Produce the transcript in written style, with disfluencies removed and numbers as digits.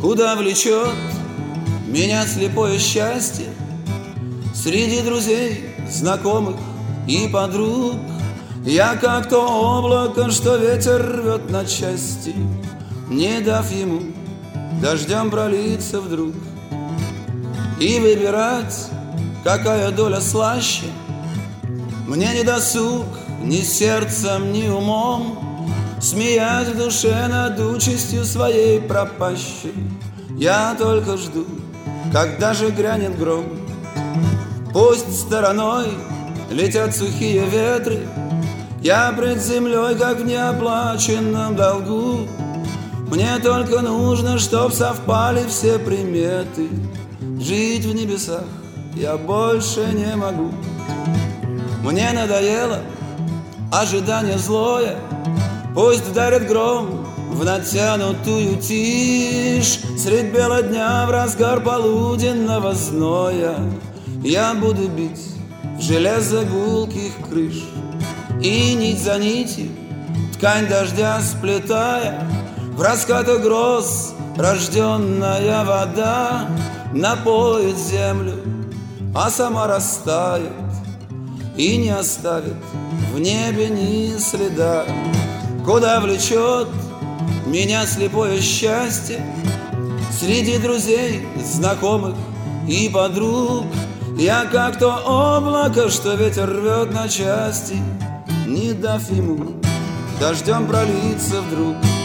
Куда влечет меня слепое счастье? Среди друзей, знакомых и подруг я как то облако, что ветер рвет на части, не дав ему дождем пролиться вдруг. И выбирать, какая доля слаще, мне не досуг ни сердцем, ни умом. Смеясь в душе над участью своей пропащей, я только жду, когда же грянет гром. Пусть стороной летят сухие ветры, я пред землей, как в неоплаченном долгу. Мне только нужно, чтоб совпали все приметы. Жить в небесах я больше не могу. Мне надоело ожидание злое, пусть вдарит гром в натянутую тишь. Средь бела дня в разгар полуденного зноя я буду бить в железо гулких крыш. И нить за нитью, ткань дождя сплетая, в раскатах гроз рожденная вода напоит землю, а сама растает и не оставит в небе ни следа. Куда влечет меня слепое счастье? Среди друзей, знакомых и подруг я как то облако, что ветер рвет на части, не дав ему дождем пролиться вдруг.